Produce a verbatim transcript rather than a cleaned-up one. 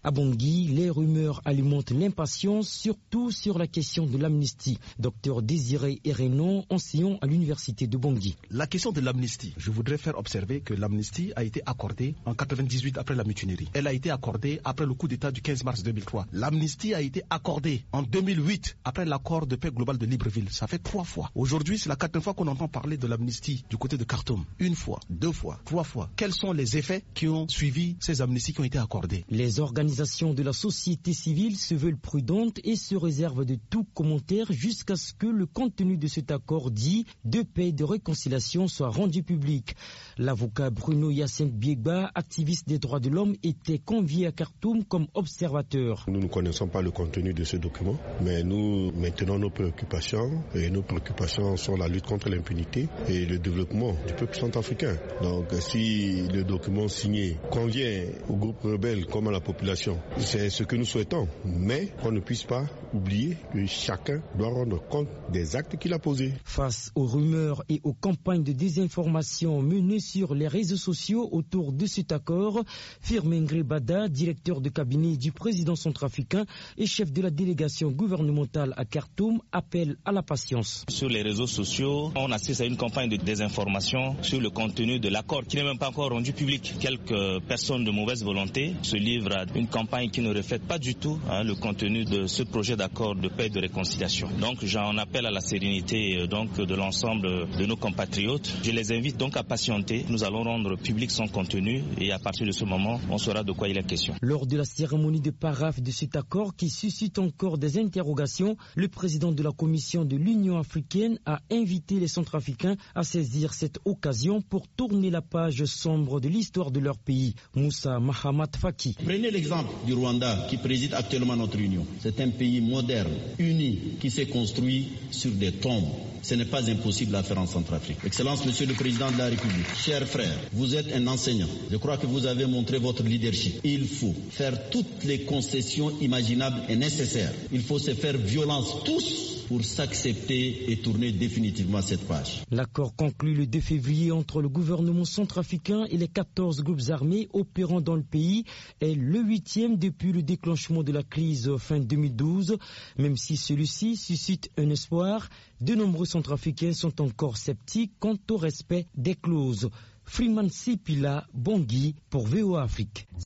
À Bangui, les rumeurs alimentent l'impatience, surtout sur la question de l'amnistie. Docteur Désiré Hérénon, enseignant à l'université de Bangui. La question de l'amnistie, je voudrais faire observer que l'amnistie a été accordée en quatre-vingt-dix-huit après la mutinerie. Elle a été accordée après le coup d'État du quinze mars deux mille trois. L'amnistie a été accordée en deux mille huit après l'accord de paix global de Libreville. Ça fait trois fois. Aujourd'hui, c'est la quatrième fois qu'on entend parler de l'amnistie du côté de Khartoum. Une fois, deux fois, trois fois. Quels sont les effets qui ont suivi ces amnisties qui ont été accordées? Les organisations de la société civile se veulent prudentes et se réservent de tout commentaire jusqu'à ce que le contenu de cet accord dit de paix et de réconciliation soit rendu public. L'avocat Bruno Yacine Biegba, activiste des droits de l'homme, était convié à Khartoum comme observateur. Nous ne connaissons pas le contenu de ce document, mais nous maintenons nos préoccupations et nos préoccupations sont la lutte contre l'impunité et le développement du peuple centrafricain. Donc si le document signé convient aux groupes rebelles comme à la population, c'est ce que nous souhaitons, mais qu'on ne puisse pas oublier que chacun doit rendre compte des actes qu'il a posés. Face aux rumeurs et aux campagnes de désinformation menées sur les réseaux sociaux autour de cet accord, Firmin Bada, directeur de cabinet du président centrafricain et chef de la délégation gouvernementale à Khartoum, appelle à la patience. Sur les réseaux sociaux, on assiste à une campagne de désinformation sur le contenu de l'accord qui n'est même pas encore rendu public. Quelques personnes de mauvaise volonté se livrent à une campagne qui ne reflète pas du tout hein, le contenu de ce projet d'accord de paix et de réconciliation. Donc j'en appelle à la sérénité donc, de l'ensemble de nos compatriotes. Je les invite donc à patienter. Nous allons rendre public son contenu et à partir de ce moment, on saura de quoi il est question. Lors de la cérémonie de paraphe de cet accord qui suscite encore des interrogations, le président de la Commission de l'Union africaine a invité les Centrafricains à saisir cette occasion pour tourner la page sombre de l'histoire de leur pays. Moussa Mahamat Faki. Prenez l'exemple du Rwanda qui préside actuellement notre Union. C'est un pays moderne, uni, qui s'est construit sur des tombes. Ce n'est pas impossible à faire en Centrafrique. Excellence, Monsieur le Président de la République, chers frères, vous êtes un enseignant. Je crois que vous avez montré votre leadership. Il faut faire toutes les concessions imaginables et nécessaires. Il faut se faire violence tous pour s'accepter et tourner définitivement cette page. L'accord conclu le deux février entre le gouvernement centrafricain et les quatorze groupes armés opérant dans le pays est le huitième depuis le déclenchement de la crise fin deux mille douze. Même si celui-ci suscite un espoir, de nombreux Centrafricains sont encore sceptiques quant au respect des clauses. Freeman Sipila, Bangui pour V O A Afrique.